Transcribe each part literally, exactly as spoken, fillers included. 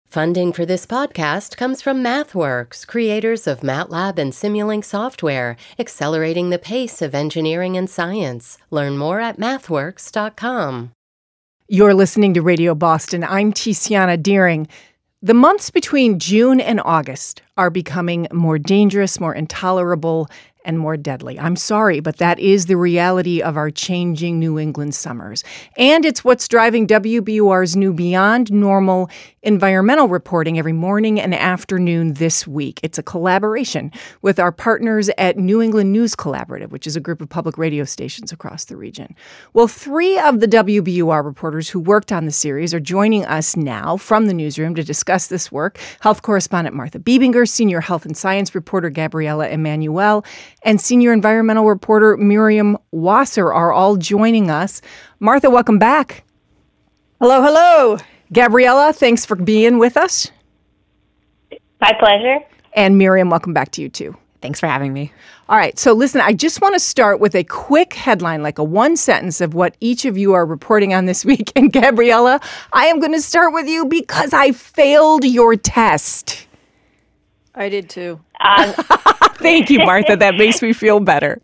Funding for this podcast comes from MathWorks, creators of MATLAB and Simulink software, accelerating the pace of engineering and science. Learn more at mathworks dot com. You're listening to Radio Boston. I'm Tiziana Deering. The months between June and August are becoming more dangerous, more intolerable, and more deadly. I'm sorry, but that is the reality of our changing New England summers. And it's what's driving W B U R's new Beyond Normal environmental reporting every morning and afternoon this week. It's a collaboration with our partners at New England News Collaborative, which is a group of public radio stations across the region. Well, three of the W B U R reporters who worked on the series are joining us now from the newsroom to discuss this work. Health correspondent Martha Biebinger, senior health and science reporter Gabriella Emanuel, and senior environmental reporter Miriam Wasser are all joining us. Martha, welcome back. Hello, hello. Gabriella, thanks for being with us. My pleasure. And Miriam, welcome back to you too. Thanks for having me. All right, so listen, I just want to start with a quick headline, like a one sentence of what each of you are reporting on this week. And Gabriella, I am going to start with you because I failed your test. I did too. Um, Thank you, Martha. That makes me feel better.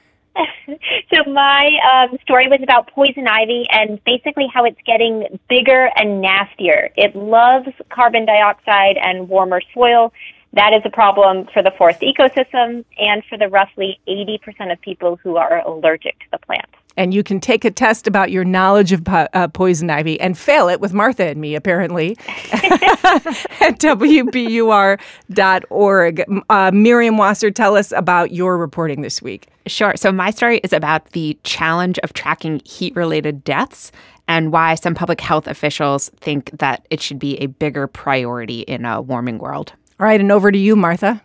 So my um, story was about poison ivy and basically how it's getting bigger and nastier. It loves carbon dioxide and warmer soil. That is a problem for the forest ecosystem and for the roughly eighty percent of people who are allergic to the plant. And you can take a test about your knowledge of po- uh, poison ivy and fail it with Martha and me, apparently, at W B U R dot org. Uh, Miriam Wasser, tell us about your reporting this week. Sure. So my story is about the challenge of tracking heat-related deaths and why some public health officials think that it should be a bigger priority in a warming world. All right, and over to you, Martha.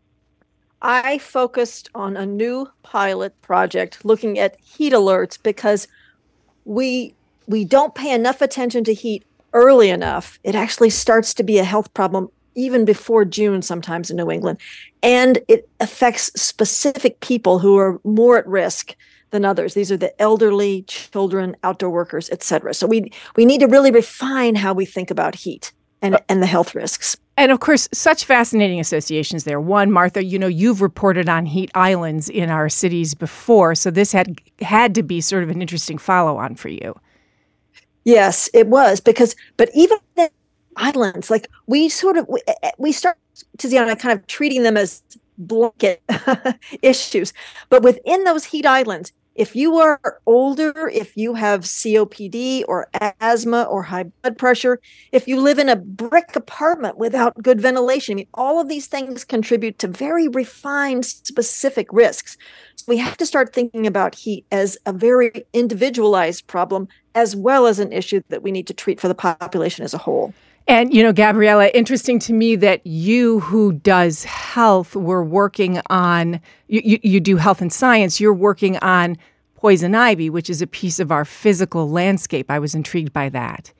I focused on a new pilot project looking at heat alerts because we we don't pay enough attention to heat early enough. It actually starts to be a health problem even before June sometimes in New England. And it affects specific people who are more at risk than others. These are the elderly, children, outdoor workers, et cetera. So we we need to really refine how we think about heat and, and the health risks. And of course, such fascinating associations there. One, Martha, you know, you've reported on heat islands in our cities before, so this had had to be sort of an interesting follow-on for you. Yes, it was, because, but even the islands, like we sort of, we, we start, Tiziana, kind of treating them as blanket issues. But within those heat islands, if you are older, if you have C O P D or asthma or high blood pressure, if you live in a brick apartment without good ventilation, I mean, all of these things contribute to very refined, specific risks. So we have to start thinking about heat as a very individualized problem, as well as an issue that we need to treat for the population as a whole. And, you know, Gabriella, interesting to me that you, who does health, were working on, you, you, you do health and science, you're working on poison ivy, which is a piece of our physical landscape. I was intrigued by that.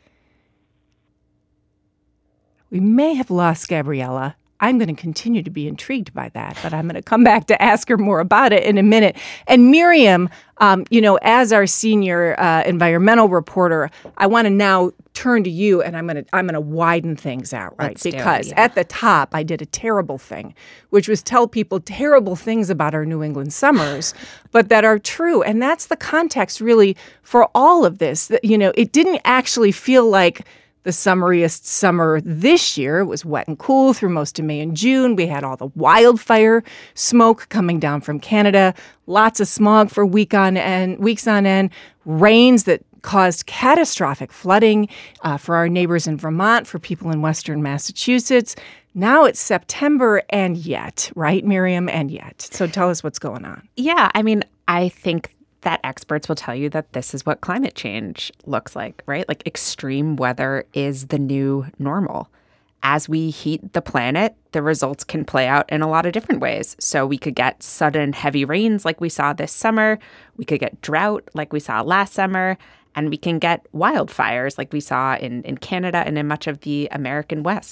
We may have lost Gabriella. I'm going to continue to be intrigued by that, but I'm going to come back to ask her more about it in a minute. And Miriam, um, you know, as our senior uh, environmental reporter, I want to now turn to you, and I'm going to I'm going to widen things out, right? Let's do it, because yeah. at the top, I did a terrible thing, which was tell people terrible things about our New England summers, but that are true. And that's the context, really, for all of this. That, you know, it didn't actually feel like the summeriest summer this year. It was wet and cool through most of May and June. We had all the wildfire smoke coming down from Canada, lots of smog for week on end, weeks on end, rains that caused catastrophic flooding uh, for our neighbors in Vermont, for people in western Massachusetts. Now it's September, and yet, right, Miriam? And yet. So tell us what's going on. Yeah, I mean, I think that experts will tell you that this is what climate change looks like, right? Like extreme weather is the new normal. As we heat the planet, the results can play out in a lot of different ways. So we could get sudden heavy rains like we saw this summer. We could get drought like we saw last summer. And we can get wildfires like we saw in, in Canada and in much of the American West.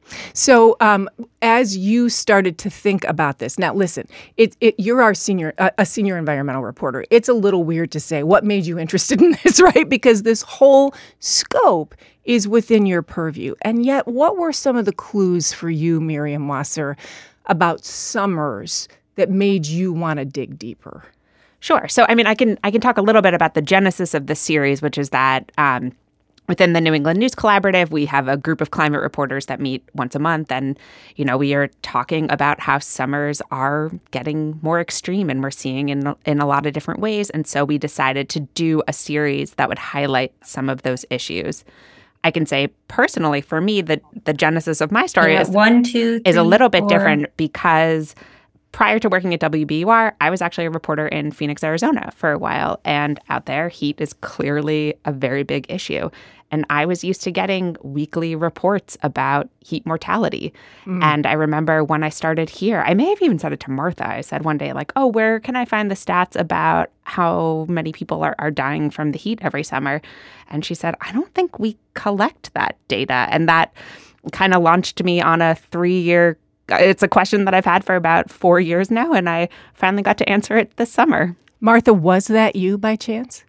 So um, as you started to think about this, now listen, it, it, you're our senior, uh, a senior environmental reporter. It's a little weird to say what made you interested in this, right? Because this whole scope is within your purview. And yet, what were some of the clues for you, Miriam Wasser, about summers that made you want to dig deeper? Sure. So, I mean, I can I can talk a little bit about the genesis of this series, which is that um, within the New England News Collaborative, we have a group of climate reporters that meet once a month. And, you know, we are talking about how summers are getting more extreme and we're seeing in, in a lot of different ways. And so we decided to do a series that would highlight some of those issues. I can say personally, for me, the, the genesis of my story yeah, is, one, two, three, is a little bit four. different because prior to working at W B U R, I was actually a reporter in Phoenix, Arizona for a while. And out there, heat is clearly a very big issue. And I was used to getting weekly reports about heat mortality. Mm. And I remember when I started here, I may have even said it to Martha. I said one day, like, oh, where can I find the stats about how many people are, are dying from the heat every summer? And she said, I don't think we collect that data. And that kind of launched me on a three-year It's a question that I've had for about four years now, and I finally got to answer it this summer. Martha, was that you by chance?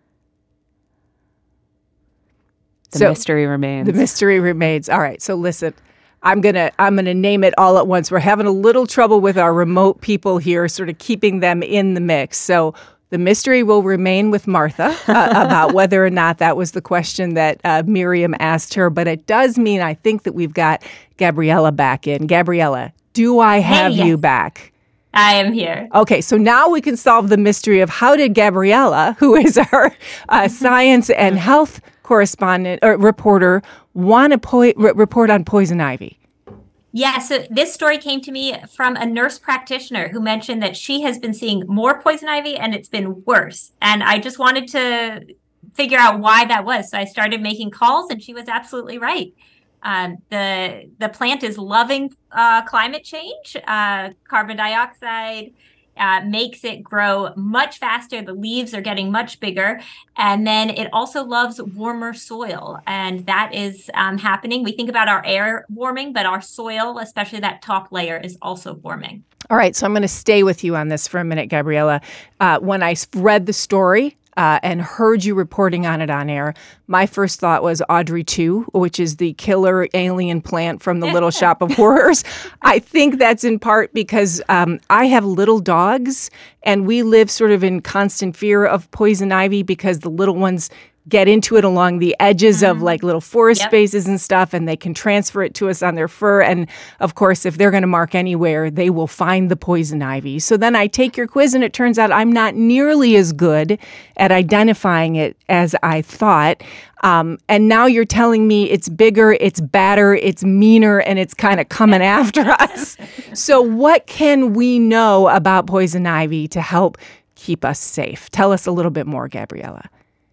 The so, mystery remains. The mystery remains. All right. So listen, I'm gonna I'm gonna name it all at once. We're having a little trouble with our remote people here, sort of keeping them in the mix. So the mystery will remain with Martha uh, about whether or not that was the question that uh, Miriam asked her. But it does mean I think that we've got Gabriella back in. Gabriella, do I have hey, yes. you back? I am here. Okay, so now we can solve the mystery of how did Gabriella, who is our uh, science and health correspondent or reporter, want to po- re- report on poison ivy? Yeah, so this story came to me from a nurse practitioner who mentioned that she has been seeing more poison ivy and it's been worse. And I just wanted to figure out why that was. So I started making calls and she was absolutely right. Um, the the plant is loving uh, climate change. Uh, carbon dioxide uh, makes it grow much faster. The leaves are getting much bigger. And then it also loves warmer soil. And that is um, happening. We think about our air warming, but our soil, especially that top layer, is also warming. All right. So I'm going to stay with you on this for a minute, Gabriella. Uh, when I read the story, Uh, and heard you reporting on it on air, my first thought was Audrey two, which is the killer alien plant from the Little Shop of Horrors. I think that's in part because um, I have little dogs, and we live sort of in constant fear of poison ivy because the little ones get into it along the edges mm-hmm. of like little forest yep. spaces and stuff, and they can transfer it to us on their fur. And of course, if they're going to mark anywhere, they will find the poison ivy. So then I take your quiz and it turns out I'm not nearly as good at identifying it as I thought. Um, and now you're telling me it's bigger, it's badder, it's meaner, and it's kind of coming after us. So what can we know about poison ivy to help keep us safe? Tell us a little bit more, Gabriella.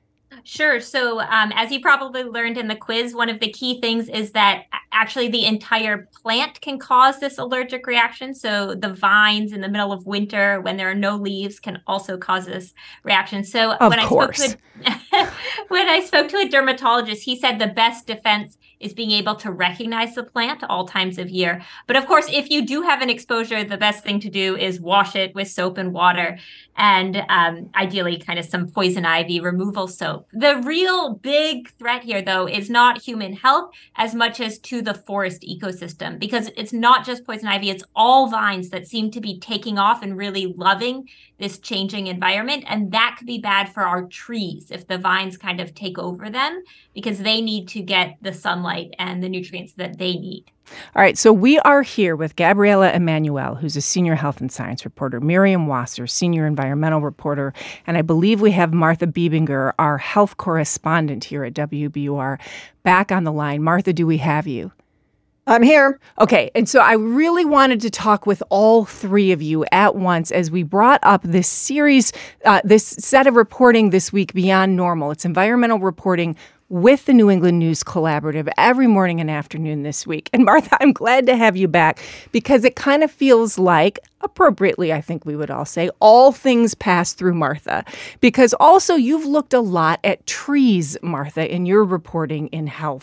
Sure. So um, as you probably learned in the quiz, one of the key things is that actually the entire plant can cause this allergic reaction. So the vines in the middle of winter, when there are no leaves, can also cause this reaction. So of when course. I spoke to a, when I spoke to a dermatologist, he said the best defense is being able to recognize the plant all times of year. But of course, if you do have an exposure, the best thing to do is wash it with soap and water, and um, ideally kind of some poison ivy removal soap. The real big threat here, though, is not human health as much as to the forest ecosystem, because it's not just poison ivy, it's all vines that seem to be taking off and really loving this changing environment. And that could be bad for our trees if the vines kind of take over them, because they need to get the sunlight and the nutrients that they need. All right, so we are here with Gabriella Emanuel, who's a senior health and science reporter, Miriam Wasser, senior environmental reporter, and I believe we have Martha Bebinger, our health correspondent here at W B U R, back on the line. Martha, do we have you? I'm here. Okay, and so I really wanted to talk with all three of you at once as we brought up this series, uh, this set of reporting this week, Beyond Normal. It's environmental reporting with the New England News Collaborative every morning and afternoon this week. And Martha, I'm glad to have you back because it kind of feels like, appropriately, I think we would all say, all things pass through Martha. Because also you've looked a lot at trees, Martha, in your reporting in health.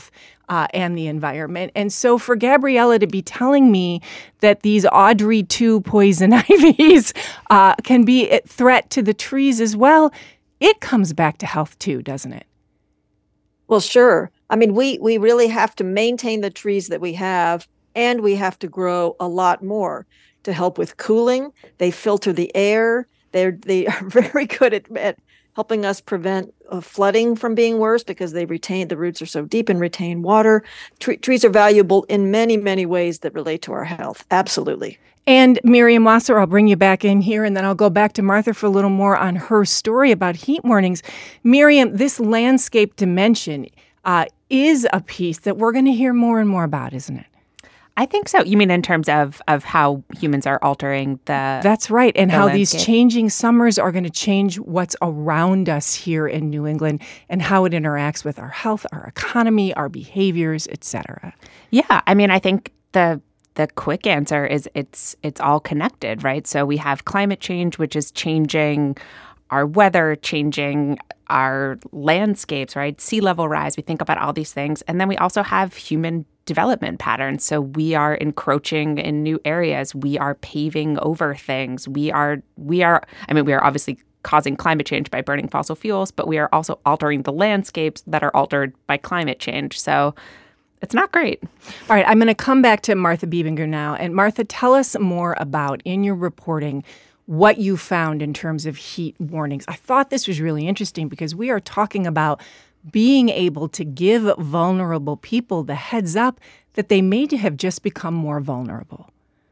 uh, and the environment. And so for Gabriella to be telling me that these Audrey two poison ivies uh, can be a threat to the trees as well, it comes back to health too, doesn't it? Well, sure. I mean, we we really have to maintain the trees that we have, and we have to grow a lot more to help with cooling. They filter the air. They're they are very good at, at helping us prevent uh, flooding from being worse because they retain the roots are so deep and retain water. Tre- trees are valuable in many, many ways that relate to our health. Absolutely. And Miriam Wasser, I'll bring you back in here, and then I'll go back to Martha for a little more on her story about heat warnings. Miriam, this landscape dimension uh, is a piece that we're going to hear more and more about, isn't it? I think so. You mean in terms of of how humans are altering the That's right. And how landscape. These changing summers are going to change what's around us here in New England and how it interacts with our health, our economy, our behaviors, et cetera. Yeah. I mean, I think the the quick answer is it's it's all connected, right? So we have climate change, which is changing our weather, changing our landscapes, right? Sea level rise. We think about all these things. And then we also have human development patterns. So we are encroaching in new areas. We are paving over things. We are, we are, I mean, we are obviously causing climate change by burning fossil fuels, but we are also altering the landscapes that are altered by climate change. So it's not great. All right, I'm going to come back to Martha Bebinger now. And Martha, tell us more about, in your reporting, what you found in terms of heat warnings. I thought this was really interesting because we are talking about being able to give vulnerable people the heads up that they may have just become more vulnerable.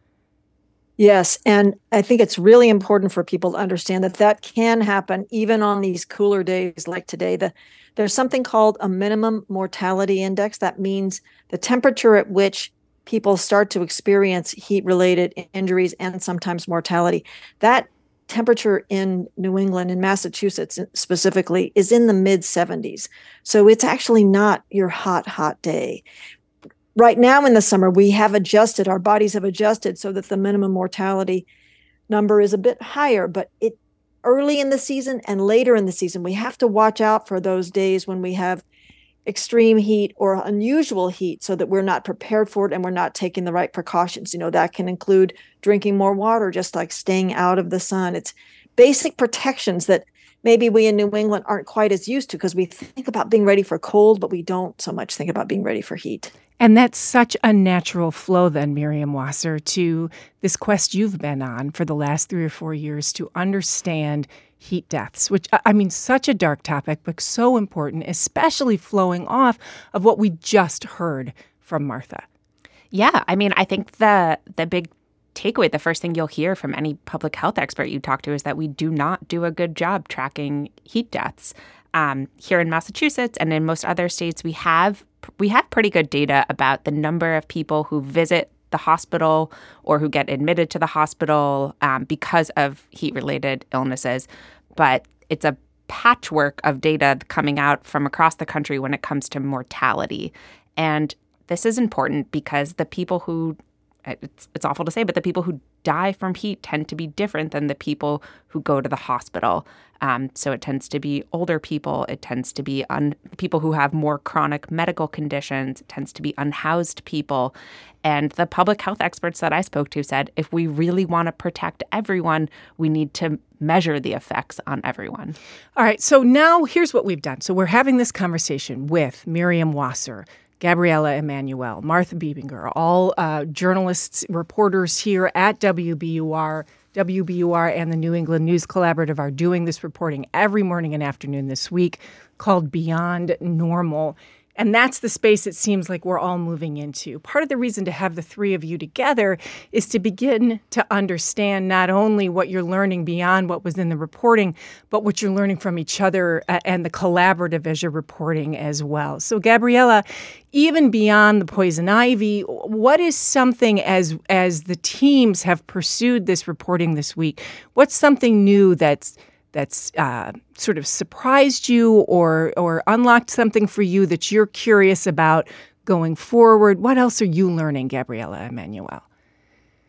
Yes, and I think it's really important for people to understand that that can happen even on these cooler days like today. The, there's something called a minimum mortality index. That means the temperature at which people start to experience heat-related injuries and sometimes mortality. That temperature in New England and Massachusetts specifically is in the mid seventies. So it's actually not your hot, hot day. Right now in the summer, we have adjusted, our bodies have adjusted so that the minimum mortality number is a bit higher, but it early in the season and later in the season, we have to watch out for those days when we have extreme heat or unusual heat so that we're not prepared for it and we're not taking the right precautions. You know, that can include drinking more water, just like staying out of the sun. It's basic protections that maybe we in New England aren't quite as used to because we think about being ready for cold, but we don't so much think about being ready for heat. And that's such a natural flow then, Miriam Wasser, to this quest you've been on for the last three or four years to understand heat deaths, which, I mean, such a dark topic, but so important, especially flowing off of what we just heard from Martha. Yeah, I mean, I think the the big takeaway, the first thing you'll hear from any public health expert you talk to is that we do not do a good job tracking heat deaths. Um, here in Massachusetts and in most other states, we have we have pretty good data about the number of people who visit the hospital or who get admitted to the hospital um, because of heat-related illnesses. But it's a patchwork of data coming out from across the country when it comes to mortality. And this is important because the people who It's, it's awful to say, but the people who die from heat tend to be different than the people who go to the hospital. Um, so it tends to be older people. It tends to be un- people who have more chronic medical conditions. It tends to be unhoused people. And the public health experts that I spoke to said, if we really want to protect everyone, we need to measure the effects on everyone. All right. So now here's what we've done. So we're having this conversation with Miriam Wasser, Gabriella Emanuel, Martha Bebinger, all uh, journalists, reporters here at W B U R. W B U R and the New England News Collaborative are doing this reporting every morning and afternoon this week called Beyond Normal. And that's the space it seems like we're all moving into. Part of the reason to have the three of you together is to begin to understand not only what you're learning beyond what was in the reporting, but what you're learning from each other and the collaborative as you're reporting as well. So, Gabriella, even beyond the poison ivy, what is something as as the teams have pursued this reporting this week, what's something new that's that's uh, sort of surprised you or or unlocked something for you that you're curious about going forward? What else are you learning, Gabriella Emanuel?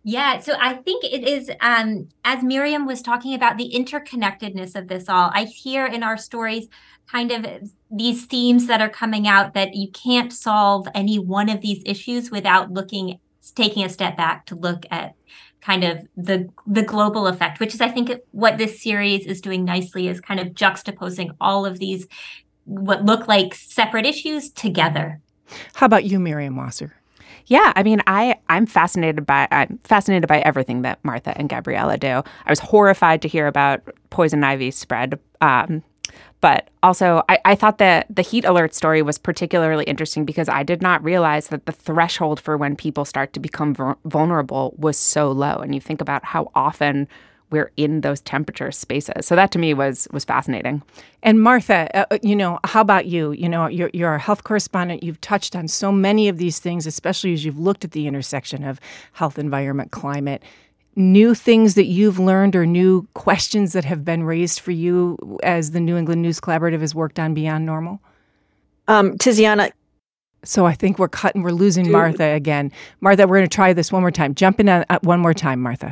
Yeah, so I think it is, um, as Miriam was talking about, the interconnectedness of this all. I hear in our stories kind of these themes that are coming out that you can't solve any one of these issues without looking, taking a step back to look at kind of the the global effect, which is, I think, what this series is doing nicely, is kind of juxtaposing all of these what look like separate issues together. How about you, Miriam Wasser? Yeah, I mean, I, I'm fascinated by I'm fascinated by everything that Martha and Gabriella do. I was horrified to hear about poison ivy spread. Um, but also, I, I thought that the heat alert story was particularly interesting because I did not realize that the threshold for when people start to become vul- vulnerable was so low. And you think about how often we're in those temperature spaces. So that to me was was fascinating. And Martha, uh, you know, how about you? You know, you're, you're a health correspondent. You've touched on so many of these things, especially as you've looked at the intersection of health, environment, climate. New things that you've learned or new questions that have been raised for you as the New England News Collaborative has worked on Beyond Normal? Um, Tiziana. So I think we're cutting, we're losing Dude. Martha again. Martha, we're going to try this one more time. Jump in on, uh, one more time, Martha.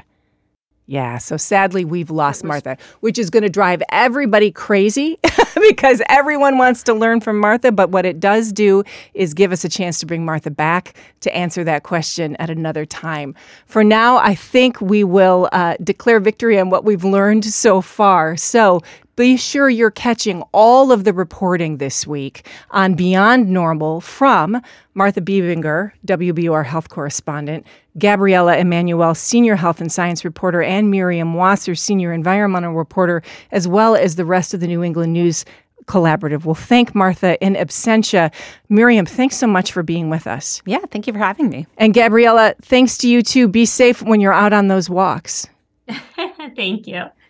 Yeah, so sadly, we've lost Martha, which is going to drive everybody crazy because everyone wants to learn from Martha. But what it does do is give us a chance to bring Martha back to answer that question at another time. For now, I think we will uh, declare victory on what we've learned so far. So be sure you're catching all of the reporting this week on Beyond Normal from Martha Bebinger, W B U R health correspondent, Gabriella Emanuel, senior health and science reporter, and Miriam Wasser, senior environmental reporter, as well as the rest of the New England News Collaborative. We'll thank Martha in absentia. Miriam, thanks so much for being with us. Yeah, thank you for having me. And Gabriella, thanks to you too. Be safe when you're out on those walks. Thank you.